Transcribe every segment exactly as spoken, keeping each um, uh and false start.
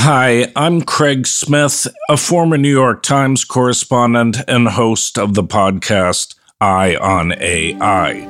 Hi, I'm Craig Smith, a former New York Times correspondent and host of the podcast Eye on A I.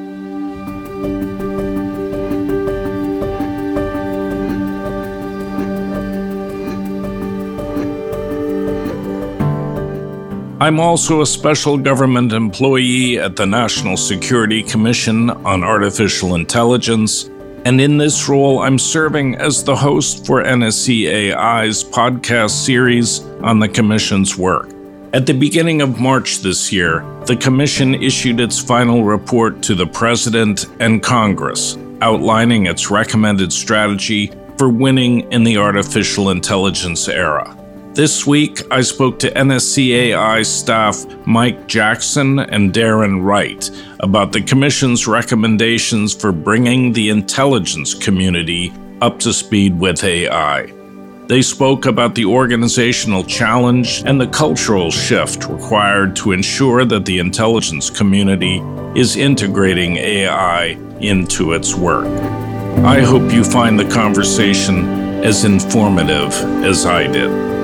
I'm also a special government employee at the National Security Commission on Artificial Intelligence, and in this role, I'm serving as the host for N S C A I's podcast series on the Commission's work. At the beginning of March this year, the Commission issued its final report to the President and Congress, outlining its recommended strategy for winning in the artificial intelligence era. This week, I spoke to N S C A I staff Mike Jackson and Darren Wright about the Commission's recommendations for bringing the intelligence community up to speed with A I. They spoke about the organizational challenge and the cultural shift required to ensure that the intelligence community is integrating A I into its work. I hope you find the conversation as informative as I did.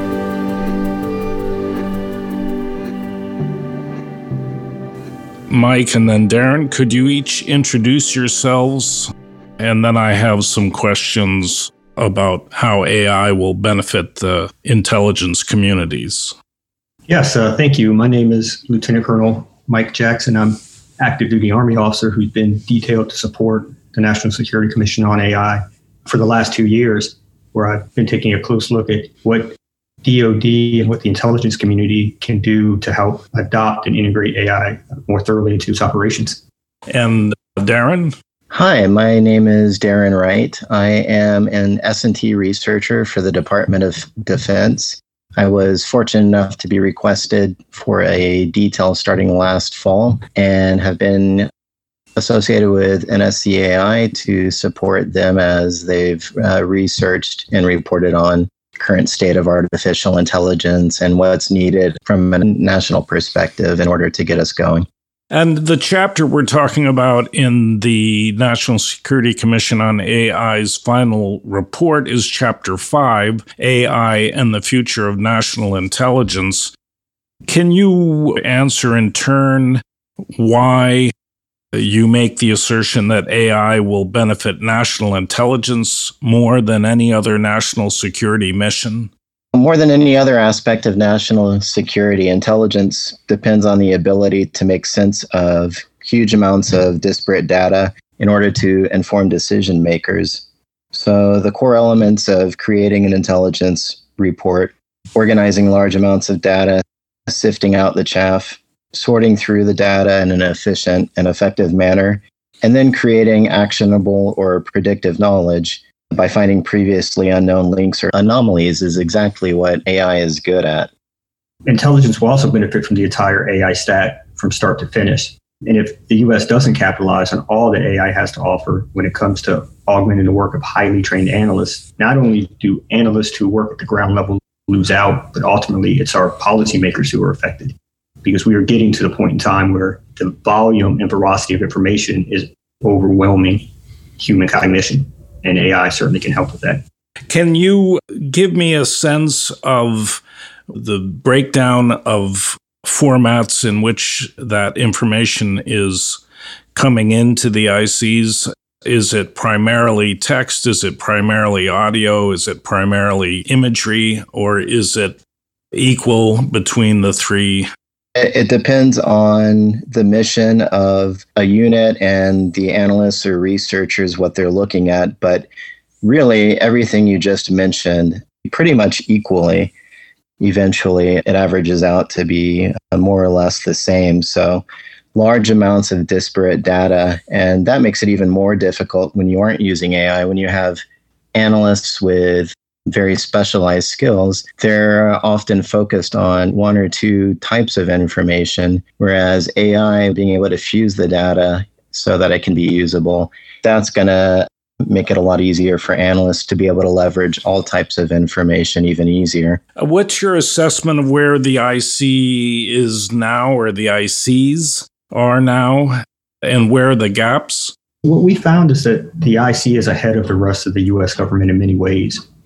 Mike and then Darren, could you each introduce yourselves? And then I have some questions about how A I will benefit the intelligence communities. Yes, uh, thank you. My name is Lieutenant Colonel Mike Jackson. I'm active duty Army officer who's been detailed to support the National Security Commission on A I for the last two years, where I've been taking a close look at what D O D and what the intelligence community can do to help adopt and integrate A I more thoroughly into its operations. And Darren? Hi, my name is Darren Wright. I am an S and T researcher for the Department of Defense. I was fortunate enough to be requested for a detail starting last fall and have been associated with N S C A I to support them as they've uh, researched and reported on current state of artificial intelligence and what's needed from a national perspective in order to get us going. And the chapter we're talking about in the National Security Commission on A I's final report is Chapter five, A I and the Future of National Intelligence. Can you answer in turn why you make the assertion that A I will benefit national intelligence more than any other national security mission? More than any other aspect of national security, intelligence depends on the ability to make sense of huge amounts of disparate data in order to inform decision makers. So the core elements of creating an intelligence report, organizing large amounts of data, sifting out the chaff, sorting through the data in an efficient and effective manner, and then creating actionable or predictive knowledge by finding previously unknown links or anomalies is exactly what A I is good at. Intelligence will also benefit from the entire A I stack from start to finish. And if the U S doesn't capitalize on all that A I has to offer when it comes to augmenting the work of highly trained analysts, not only do analysts who work at the ground level lose out, but ultimately it's our policymakers who are affected. Because we are getting to the point in time where the volume and veracity of information is overwhelming human cognition, and A I certainly can help with that. Can you give me a sense of the breakdown of formats in which that information is coming into the I Cs? Is it primarily text? Is it primarily audio? Is it primarily imagery? Or is it equal between the three? It depends on the mission of a unit and the analysts or researchers, what they're looking at. But really, everything you just mentioned, pretty much equally, eventually it averages out to be more or less the same. So large amounts of disparate data. And that makes it even more difficult when you aren't using A I, when you have analysts with very specialized skills. They're often focused on one or two types of information, whereas A I being able to fuse the data so that it can be usable, that's going to make it a lot easier for analysts to be able to leverage all types of information even easier. What's your assessment of where the I C is now, or the I Cs are now, and where are the gaps? What we found is that the I C is ahead of the rest of the U S government in many ways.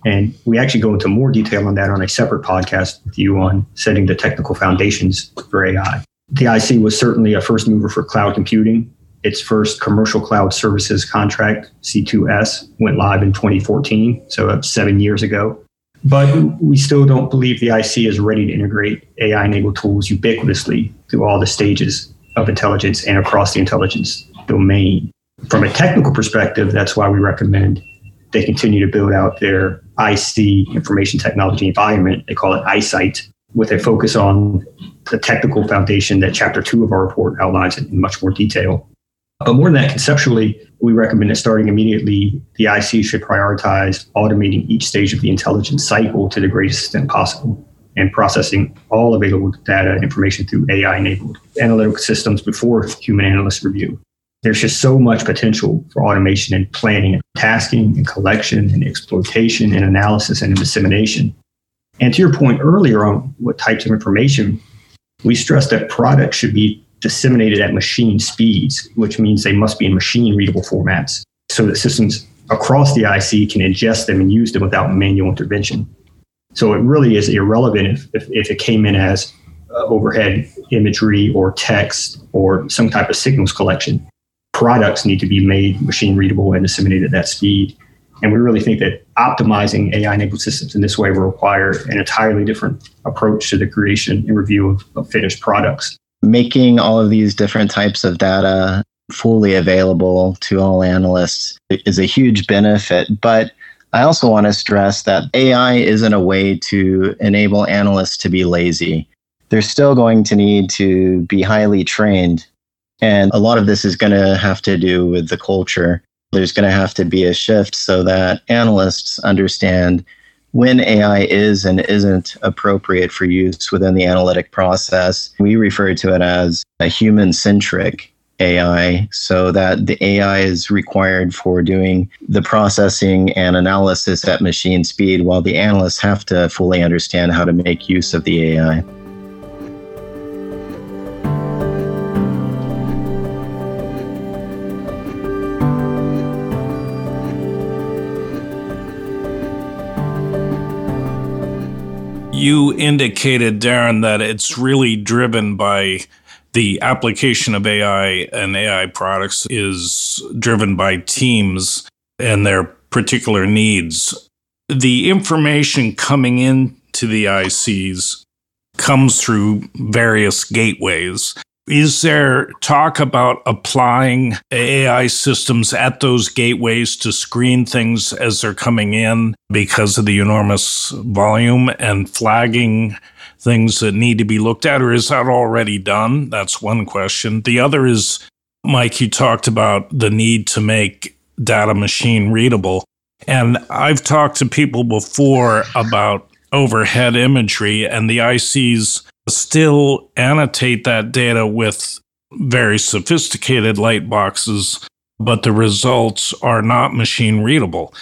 And we actually go into more detail on that on a separate podcast with you on setting the technical foundations for A I. The I C was certainly a first mover for cloud computing. Its first commercial cloud services contract, C two S, went live in twenty fourteen, so that's seven years ago. But we still don't believe the I C is ready to integrate A I-enabled tools ubiquitously through all the stages of intelligence and across the intelligence domain. From a technical perspective, that's why we recommend they continue to build out their I C, information technology environment. They call it iSight, with a focus on the technical foundation that chapter two of our report outlines in much more detail. But more than that, conceptually, we recommend that starting immediately, the I C should prioritize automating each stage of the intelligence cycle to the greatest extent possible and processing all available data and information through A I-enabled analytical systems before human analyst review. There's just so much potential for automation in planning and tasking and collection and exploitation and analysis and dissemination. And to your point earlier on what types of information, we stress that products should be disseminated at machine speeds, which means they must be in machine-readable formats so that systems across the I C can ingest them and use them without manual intervention. So it really is irrelevant if, if, if it came in as uh, overhead imagery or text or some type of signals collection. Products need to be made machine-readable and disseminated at that speed. And we really think that optimizing A I-enabled systems in this way will require an entirely different approach to the creation and review of, of finished products. Making all of these different types of data fully available to all analysts is a huge benefit. But I also want to stress that A I isn't a way to enable analysts to be lazy. They're still going to need to be highly trained. And a lot of this is going to have to do with the culture. There's going to have to be a shift so that analysts understand when A I is and isn't appropriate for use within the analytic process. We refer to it as a human-centric A I, so that the A I is required for doing the processing and analysis at machine speed, while the analysts have to fully understand how to make use of the A I. You indicated, Darren, that it's really driven by the application of A I and A I products is driven by teams and their particular needs. The information coming into the I Cs comes through various gateways. Is there talk about applying A I systems at those gateways to screen things as they're coming in because of the enormous volume and flagging things that need to be looked at, or is that already done? That's one question. The other is, Mike, you talked about the need to make data machine readable. And I've talked to people before about overhead imagery, and the I Cs still annotate that data with very sophisticated light boxes, but the results are not machine readable.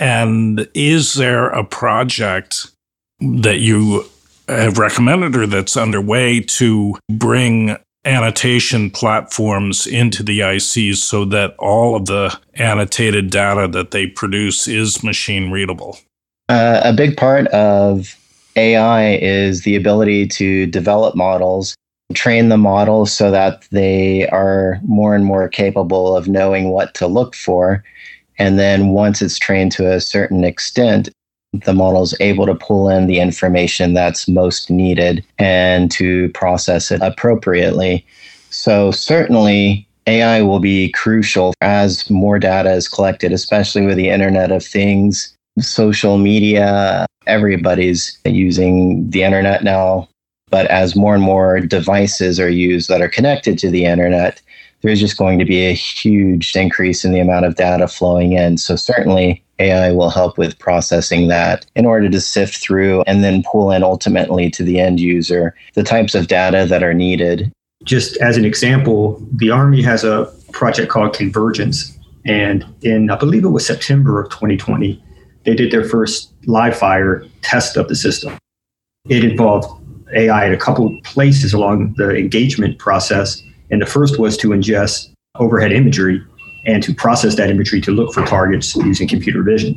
And is there a project that you have recommended or that's underway to bring annotation platforms into the I Cs so that all of the annotated data that they produce is machine readable? Uh, a big part of A I is the ability to develop models, train the models so that they are more and more capable of knowing what to look for. And then once it's trained to a certain extent, the model is able to pull in the information that's most needed and to process it appropriately. So certainly A I will be crucial as more data is collected, especially with the Internet of Things, social media. Everybody's using the internet now, but as more and more devices are used that are connected to the internet, there's just going to be a huge increase in the amount of data flowing in. So certainly A I will help with processing that in order to sift through and then pull in ultimately to the end user the types of data that are needed. Just as an example, the Army has a project called Convergence. And in, I believe it was September of twenty twenty, they did their first live fire test of the system. It involved A I at a couple of places along the engagement process. And the first was to ingest overhead imagery and to process that imagery to look for targets using computer vision.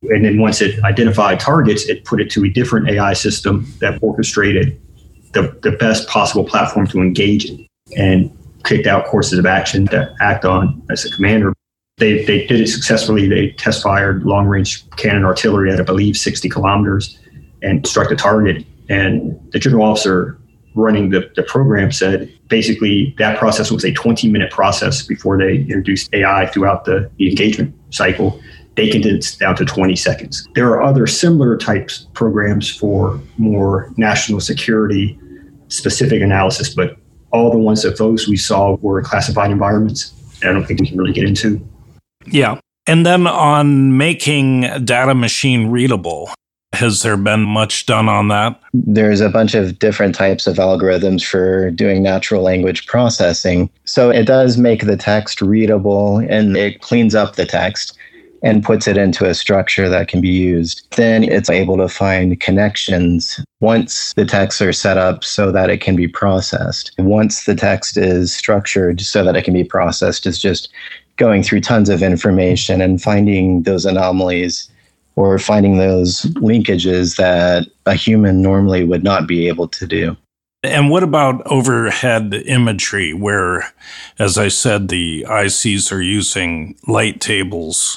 And then once it identified targets, it put it to a different A I system that orchestrated the, the best possible platform to engage in and kicked out courses of action to act on as a commander. They they did it successfully. They test fired long range cannon artillery at, I believe, sixty kilometers and struck the target. And the general officer running the, the program said basically that process was a twenty minute process before they introduced A I throughout the, the engagement cycle. They condensed down to twenty seconds. There are other similar types programs for more national security specific analysis, but all the ones that those we saw were classified environments. And I don't think we can really get into. Yeah. And then on making data machine readable, has there been much done on that? There's a bunch of different types of algorithms for doing natural language processing. So it does make the text readable and it cleans up the text and puts it into a structure that can be used. Then it's able to find connections once the texts are set up so that it can be processed. Once the text is structured so that it can be processed, it's just going through tons of information and finding those anomalies or finding those linkages that a human normally would not be able to do. And what about overhead imagery where, as I said, the I Cs are using light tables?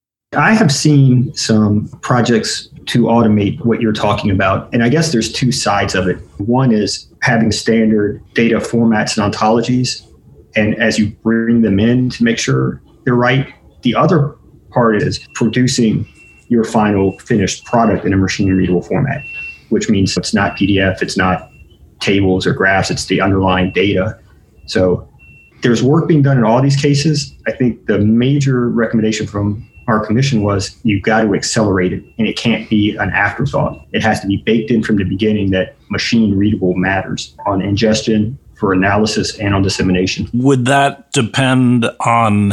I have seen some projects to automate what you're talking about. And I guess there's two sides of it. One is having standard data formats and ontologies. And as you bring them in to make sure they're right, the other part is producing your final finished product in a machine readable format, which means it's not P D F, it's not tables or graphs, it's the underlying data. So there's work being done in all these cases. I think the major recommendation from our commission was you've got to accelerate it, and it can't be an afterthought. It has to be baked in from the beginning that machine readable matters on ingestion, for analysis, and on dissemination. Would that depend on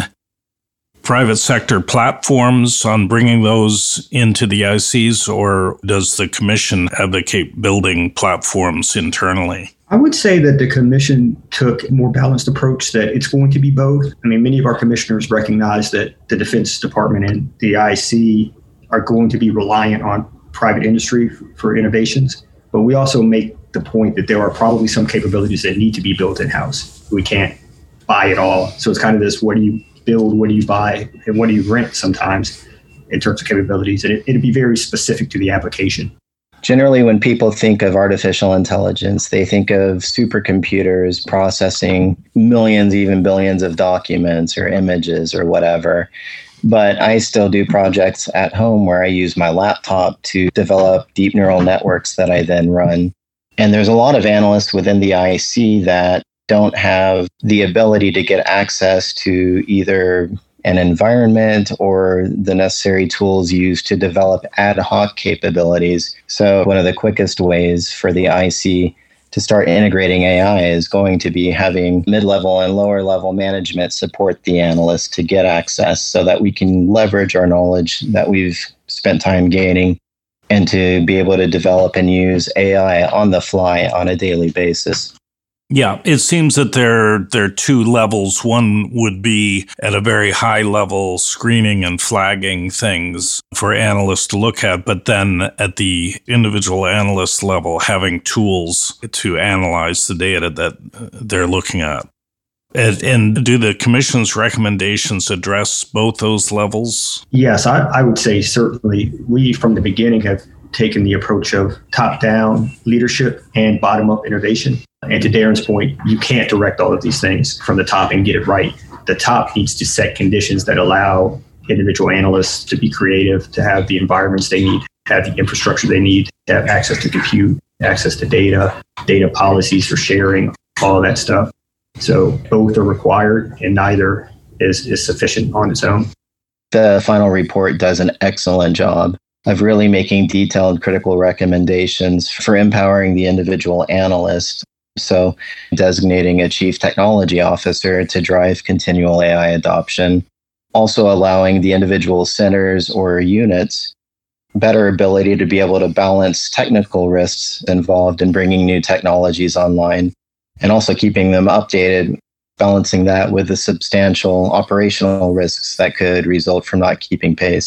private sector platforms on bringing those into the I Cs, or does the commission advocate building platforms internally? I would say that the commission took a more balanced approach, that it's going to be both. I mean, many of our commissioners recognize that the Defense Department and the I C are going to be reliant on private industry for innovations, but we also make the point that there are probably some capabilities that need to be built in-house. We can't buy it all. So it's kind of this, what do you build, what do you buy, and what do you rent sometimes in terms of capabilities. And it, it'd be very specific to the application. Generally, when people think of artificial intelligence, they think of supercomputers processing millions, even billions of documents or images or whatever. But I still do projects at home where I use my laptop to develop deep neural networks that I then run. And there's a lot of analysts within the I C that don't have the ability to get access to either an environment or the necessary tools used to develop ad hoc capabilities. So one of the quickest ways for the I C to start integrating A I is going to be having mid-level and lower-level management support the analyst to get access so that we can leverage our knowledge that we've spent time gaining and to be able to develop and use A I on the fly on a daily basis. Yeah, it seems that there, there are two levels. One would be at a very high level, screening and flagging things for analysts to look at, but then at the individual analyst level, having tools to analyze the data that they're looking at. And, and do the commission's recommendations address both those levels? Yes, I, I would say certainly. We, from the beginning, have taken the approach of top-down leadership and bottom-up innovation. And to Darren's point, you can't direct all of these things from the top and get it right. The top needs to set conditions that allow individual analysts to be creative, to have the environments they need, have the infrastructure they need, to have access to compute, access to data, data policies for sharing, all of that stuff. So both are required, and neither is, is sufficient on its own. The final report does an excellent job of really making detailed critical recommendations for empowering the individual analyst. So designating a chief technology officer to drive continual A I adoption, also allowing the individual centers or units better ability to be able to balance technical risks involved in bringing new technologies online, and also keeping them updated, balancing that with the substantial operational risks that could result from not keeping pace.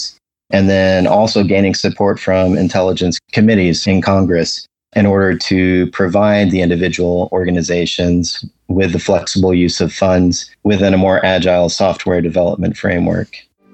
and then also gaining support from intelligence committees in Congress in order to provide the individual organizations with the flexible use of funds within a more agile software development framework.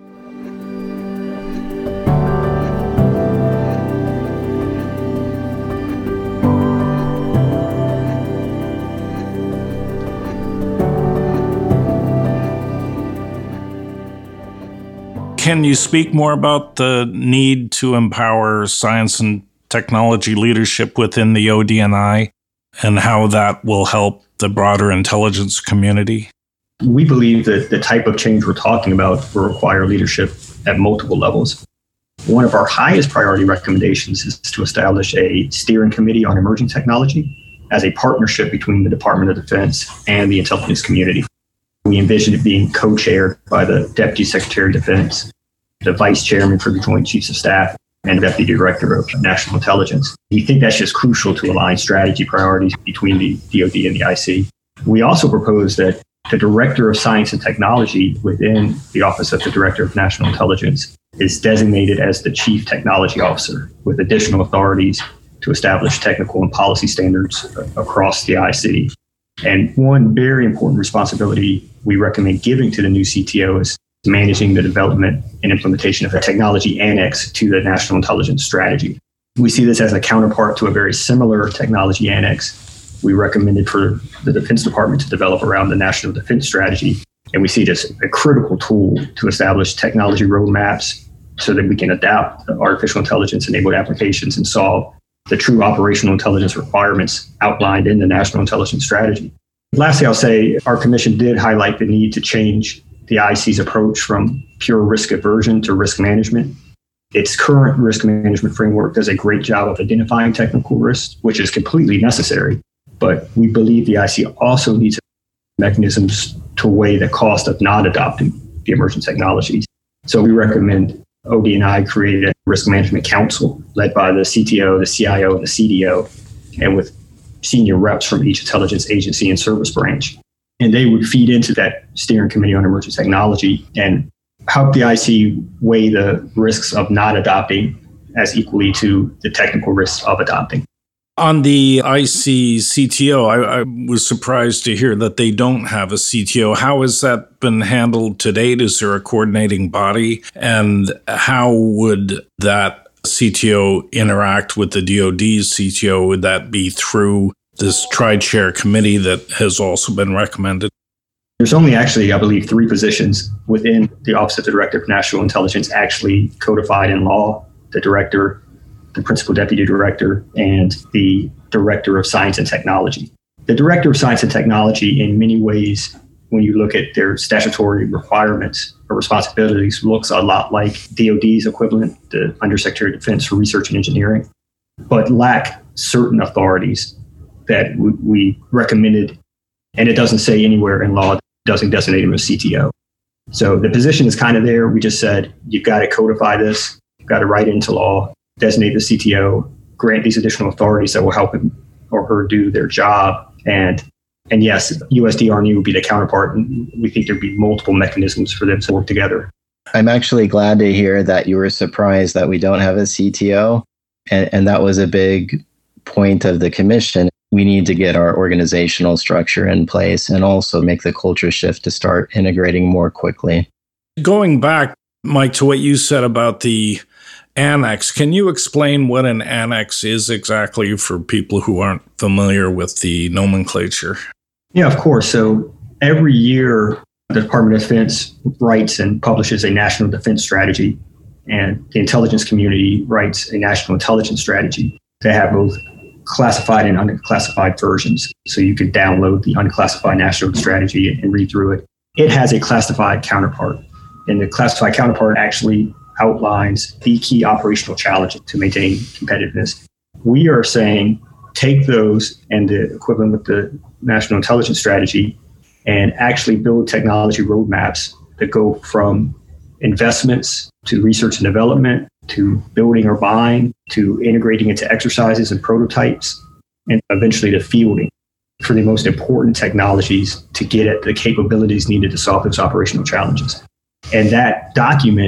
Can you speak more about the need to empower science and technology leadership within the O D N I and how that will help the broader intelligence community? We believe that the type of change we're talking about will require leadership at multiple levels. One of our highest priority recommendations is to establish a steering committee on emerging technology as a partnership between the Department of Defense and the intelligence community. We envision it being co-chaired by the Deputy Secretary of Defense, the Vice Chairman for the Joint Chiefs of Staff, and Deputy Director of National Intelligence. We think that's just crucial to align strategy priorities between the D O D and the I C. We also propose that the Director of Science and Technology within the Office of the Director of National Intelligence is designated as the Chief Technology Officer with additional authorities to establish technical and policy standards across the I C. And one very important responsibility we recommend giving to the new C T O is managing the development and implementation of a technology annex to the National Intelligence Strategy. We see this as a counterpart to a very similar technology annex we recommended for the Defense Department to develop around the National Defense Strategy. And we see this as a critical tool to establish technology roadmaps so that we can adapt artificial intelligence-enabled applications and solve the true operational intelligence requirements outlined in the National Intelligence Strategy. Lastly, I'll say our commission did highlight the need to change the I C's approach from pure risk aversion to risk management. Its current risk management framework does a great job of identifying technical risks, which is completely necessary. But we believe the I C also needs mechanisms to weigh the cost of not adopting the emerging technologies. So we recommend O D N I create a risk management council led by the C T O, the C I O, and the C D O, and with senior reps from each intelligence agency and service branch. And they would feed into that steering committee on emerging technology and help the I C weigh the risks of not adopting as equally to the technical risks of adopting. On the I C C T O, I, I was surprised to hear that they don't have a C T O. How has that been handled to date? Is there a coordinating body? And how would that C T O interact with the D O D's C T O? Would that be through this tri-chair committee that has also been recommended? There's only actually, I believe, three positions within the Office of the Director of National Intelligence actually codified in law: the Director, the Principal Deputy Director, and the Director of Science and Technology. The Director of Science and Technology, in many ways, when you look at their statutory requirements or responsibilities, looks a lot like D O D's equivalent, the Undersecretary of Defense for Research and Engineering, but lack certain authorities that we recommended, and it doesn't say anywhere in law, it doesn't designate him as C T O. So the position is kind of there. We just said, you've got to codify this, you've got to write it into law, designate the C T O, grant these additional authorities that will help him or her do their job. And and yes, U S D R N U would be the counterpart, and we think there'd be multiple mechanisms for them to work together. I'm actually glad to hear that you were surprised that we don't have a C T O. And, and that was a big point of the commission. We need to get our organizational structure in place and also make the culture shift to start integrating more quickly. Going back, Mike, to what you said about the annex, can you explain what an annex is exactly for people who aren't familiar with the nomenclature? Yeah, of course. So every year, the Department of Defense writes and publishes a national defense strategy, and the intelligence community writes a national intelligence strategy. They have both classified and unclassified versions. So you could download the unclassified national strategy and read through it. It has a classified counterpart, and the classified counterpart actually outlines the key operational challenges to maintain competitiveness. We are saying take those and the equivalent with the national intelligence strategy and actually build technology roadmaps that go from investments to research and development, to building or buying, to integrating into exercises and prototypes, and eventually to fielding for the most important technologies to get at the capabilities needed to solve those operational challenges. And that document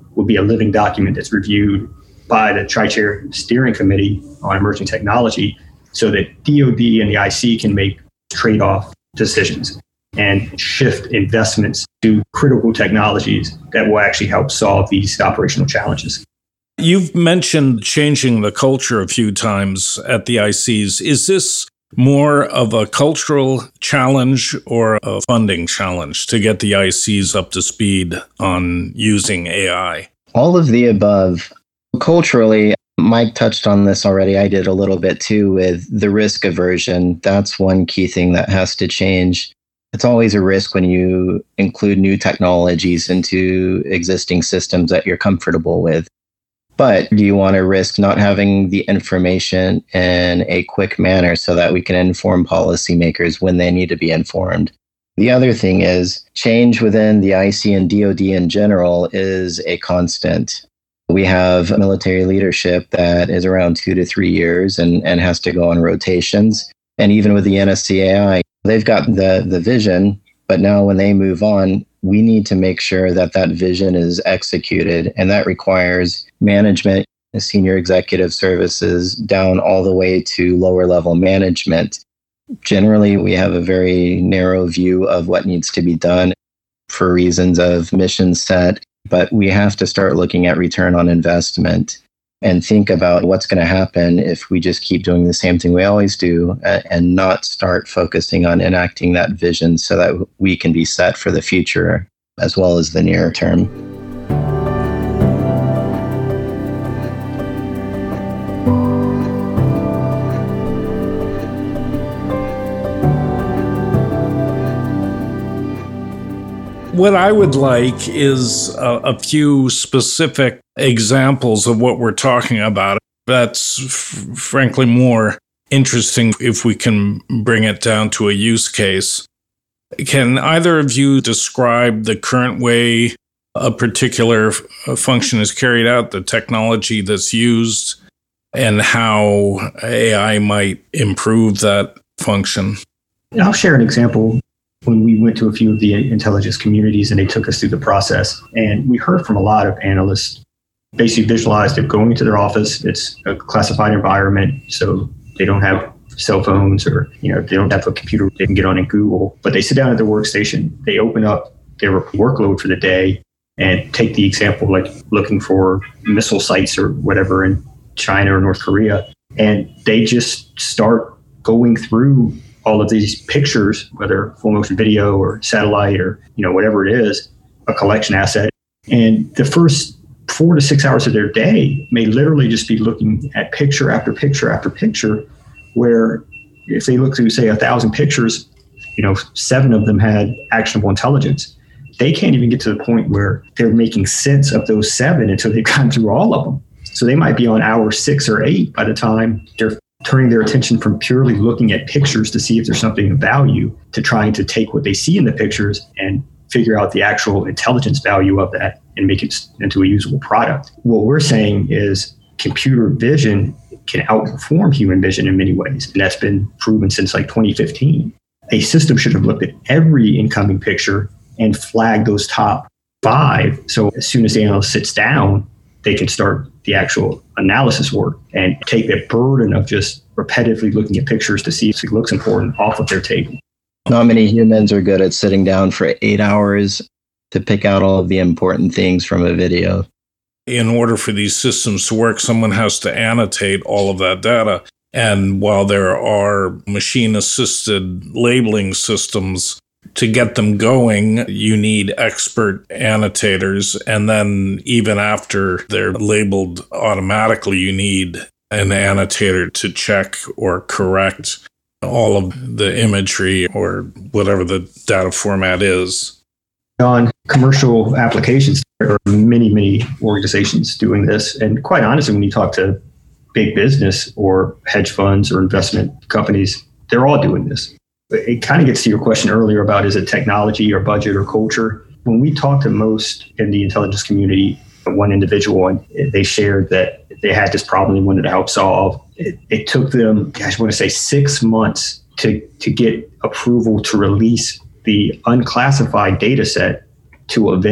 will be a living document that's reviewed by the Tri-Chair Steering Committee on Emerging Technology so that D O D and the I C can make trade-off decisions and shift investments to critical technologies that will actually help solve these operational challenges. You've mentioned changing the culture a few times at the I Cs. Is this more of a cultural challenge or a funding challenge to get the I Cs up to speed on using A I? All of the above. Culturally, Mike touched on this already. I did a little bit too with the risk aversion. That's one key thing that has to change. It's always a risk when you include new technologies into existing systems that you're comfortable with. But do you want to risk not having the information in a quick manner so that we can inform policymakers when they need to be informed? The other thing is change within the I C and D O D in general is a constant. We have military leadership that is around two to three years and, and has to go on rotations. And even with the N S C A I, they've got the, the vision, but now when they move on, we need to make sure that that vision is executed. And that requires management, senior executive services, down all the way to lower level management. Generally, we have a very narrow view of what needs to be done for reasons of mission set, but we have to start looking at return on investment and think about what's going to happen if we just keep doing the same thing we always do and not start focusing on enacting that vision so that we can be set for the future as well as the near term. What I would like is a, a few specific examples of what we're talking about. That's f- frankly more interesting if we can bring it down to a use case. Can either of you describe the current way a particular f- function is carried out, the technology that's used, and how A I might improve that function? I'll share an example. When we went to a few of the intelligence communities and they took us through the process, and we heard from a lot of analysts, basically visualized it going into their office. It's a classified environment, so they don't have cell phones or, you know, they don't have a computer they can get on in Google, but they sit down at their workstation, they open up their workload for the day and take the example, like looking for missile sites or whatever in China or North Korea, and they just start going through all of these pictures, whether full motion video or satellite or, you know, whatever it is, a collection asset. And the first four to six hours of their day may literally just be looking at picture after picture after picture, where if they look through, say, a thousand pictures, you know, seven of them had actionable intelligence. They can't even get to the point where they're making sense of those seven until they've gone through all of them. So they might be on hour six or eight by the time they're turning their attention from purely looking at pictures to see if there's something of value to trying to take what they see in the pictures and figure out the actual intelligence value of that and make it into a usable product. What we're saying is computer vision can outperform human vision in many ways, and that's been proven since like twenty fifteen. A system should have looked at every incoming picture and flagged those top five. So as soon as the analyst sits down, they can start the actual analysis work and take that burden of just repetitively looking at pictures to see if it looks important off of their table. Not many humans are good at sitting down for eight hours to pick out all of the important things from a video. In order for these systems to work, someone has to annotate all of that data. And while there are machine-assisted labeling systems, to get them going, you need expert annotators. And then even after they're labeled automatically, you need an annotator to check or correct all of the imagery or whatever the data format is. On commercial applications, there are many, many organizations doing this. And quite honestly, when you talk to big business or hedge funds or investment companies, they're all doing this. It kind of gets to your question earlier about, is it technology or budget or culture? When we talk to most in the intelligence community, one individual, and they shared that they had this problem they wanted to help solve. It, it took them, gosh, I want to say six months to, to get approval to release the unclassified data set to a vendor.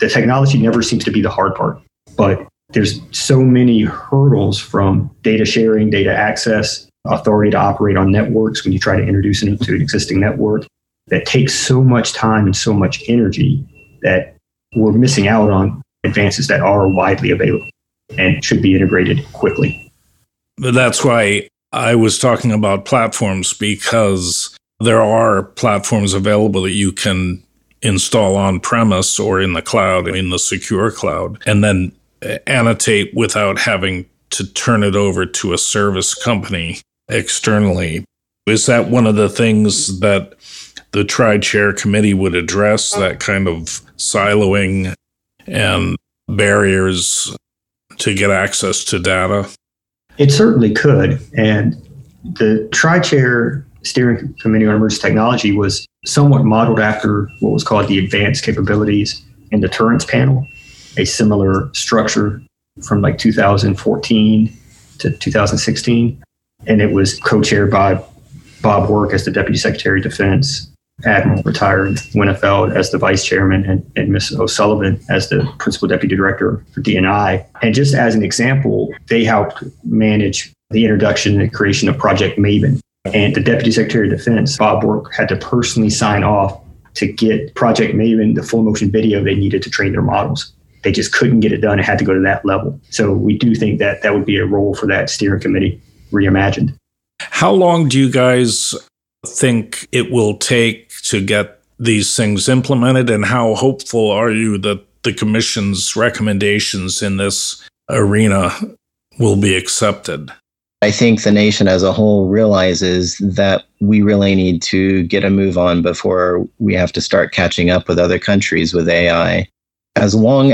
the technology never seems to be the hard part, but there's so many hurdles from data sharing, data access, authority to operate on networks when you try to introduce it into an existing network that takes so much time and so much energy that we're missing out on advances that are widely available and should be integrated quickly. But that's why I was talking about platforms, because there are platforms available that you can install on-premise or in the cloud, in the secure cloud, and then annotate without having to turn it over to a service company externally. Is that one of the things that the Tri-Chair Committee would address, that kind of siloing and barriers to get access to data? It certainly could. And the Tri-Chair Steering Committee on Emerging Technology was somewhat modeled after what was called the Advanced Capabilities and Deterrence Panel, a similar structure from like two thousand fourteen to two thousand sixteen. And it was co-chaired by Bob Work as the Deputy Secretary of Defense, Admiral retired Winnefeld as the Vice Chairman, and, and Miz O'Sullivan as the Principal Deputy Director for D and I. And just as an example, they helped manage the introduction and creation of Project Maven. And the Deputy Secretary of Defense, Bob Work, had to personally sign off to get Project Maven the full motion video they needed to train their models. They just couldn't get it done. It had to go to that level. So we do think that that would be a role for that steering committee reimagined. How long do you guys think it will take to get these things implemented, and how hopeful are you that the Commission's recommendations in this arena will be accepted? I think the nation as a whole realizes that we really need to get a move on before we have to start catching up with other countries with A I. As long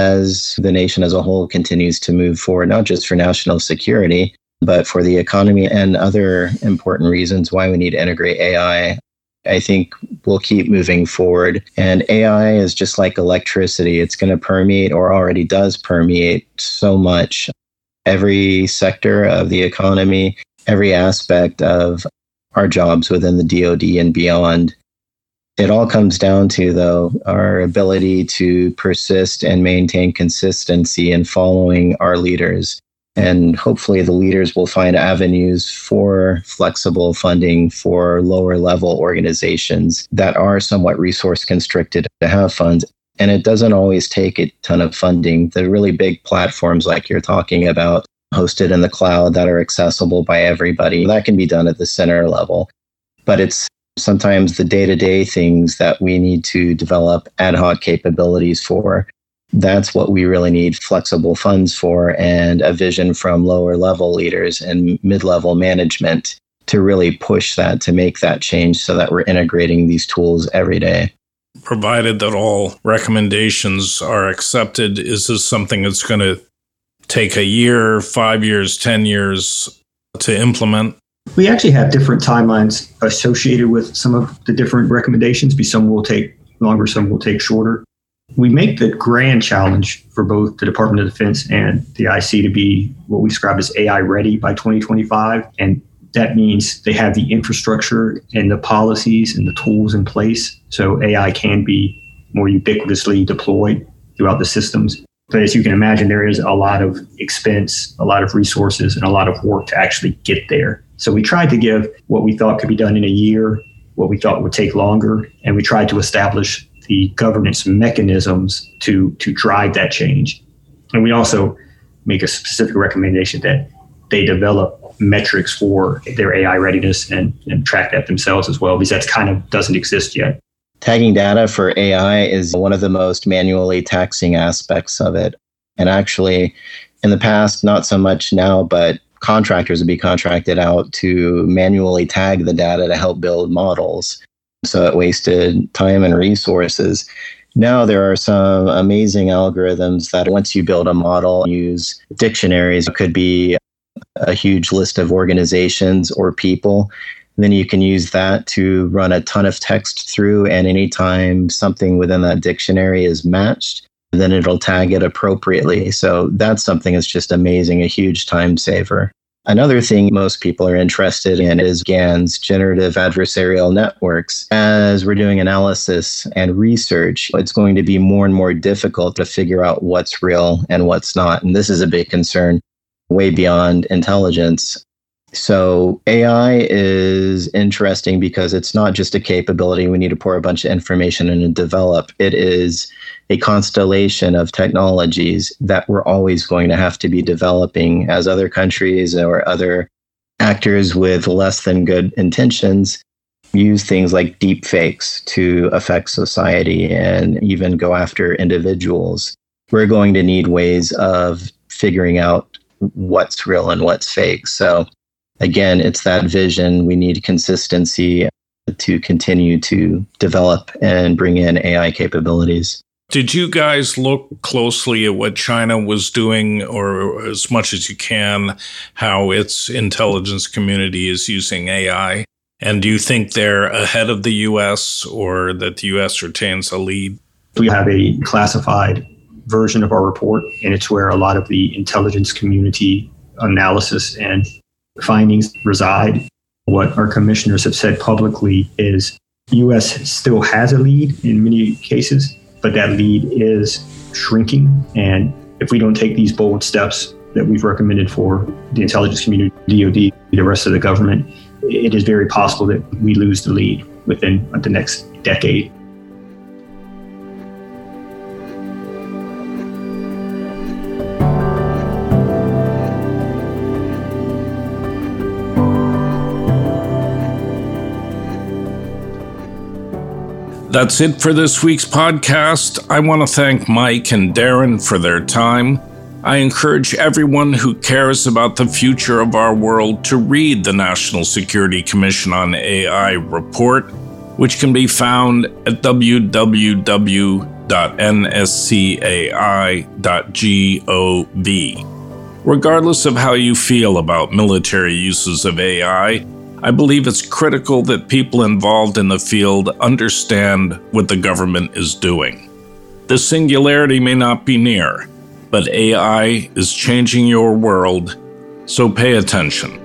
as the nation as a whole continues to move forward, not just for national security, but for the economy and other important reasons why we need to integrate A I, I think we'll keep moving forward. And A I is just like electricity. It's going to permeate, or already does permeate, so much. Every sector of the economy, every aspect of our jobs within the D O D and beyond. It all comes down to, though, our ability to persist and maintain consistency in following our leaders. And hopefully the leaders will find avenues for flexible funding for lower level organizations that are somewhat resource constricted to have funds. And it doesn't always take a ton of funding. The really big platforms like you're talking about, hosted in the cloud, that are accessible by everybody, that can be done at the center level. But it's sometimes the day-to-day things that we need to develop ad hoc capabilities for. That's what we really need flexible funds for, and a vision from lower level leaders and mid-level management to really push that, to make that change so that we're integrating these tools every day. Provided that all recommendations are accepted, is this something that's going to take a year, five years, ten years to implement? We actually have different timelines associated with some of the different recommendations, because some will take longer, some will take shorter. We make the grand challenge for both the Department of Defense and the I C to be what we describe as A I ready by twenty twenty-five. And that means they have the infrastructure and the policies and the tools in place so A I can be more ubiquitously deployed throughout the systems. But as you can imagine, there is a lot of expense, a lot of resources, and a lot of work to actually get there. So we tried to give what we thought could be done in a year, what we thought would take longer, and we tried to establish the governance mechanisms to, to drive that change. And we also make a specific recommendation that they develop metrics for their A I readiness and, and track that themselves as well, because that kind of doesn't exist yet. Tagging data for A I is one of the most manually taxing aspects of it. And actually, in the past, not so much now, but contractors would be contracted out to manually tag the data to help build models. So it wasted time and resources. Now there are some amazing algorithms that once you build a model, use dictionaries. It could be a huge list of organizations or people. Then you can use that to run a ton of text through, and anytime something within that dictionary is matched, then it'll tag it appropriately. So that's something that's just amazing, a huge time saver. Another thing most people are interested in is GANs, generative adversarial networks. As we're doing analysis and research, it's going to be more and more difficult to figure out what's real and what's not. And this is a big concern way beyond intelligence. So A I is interesting because it's not just a capability we need to pour a bunch of information in and develop. It is a constellation of technologies that we're always going to have to be developing as other countries or other actors with less than good intentions use things like deep fakes to affect society and even go after individuals. We're going to need ways of figuring out what's real and what's fake. So again, it's that vision. We need consistency to continue to develop and bring in A I capabilities. Did you guys look closely at what China was doing, or as much as you can, how its intelligence community is using A I? And do you think they're ahead of the U S or that the U S retains a lead? We have a classified version of our report, and it's where a lot of the intelligence community analysis and findings reside. What our commissioners have said publicly is U S still has a lead in many cases, but that lead is shrinking. And if we don't take these bold steps that we've recommended for the intelligence community, D O D, the rest of the government, it is very possible that we lose the lead within the next decade. That's it for this week's podcast. I want to thank Mike and Darren for their time. I encourage everyone who cares about the future of our world to read the National Security Commission on A I report, which can be found at w w w dot n s c a i dot gov. Regardless of how you feel about military uses of A I, I believe it's critical that people involved in the field understand what the government is doing. The singularity may not be near, but A I is changing your world, so pay attention.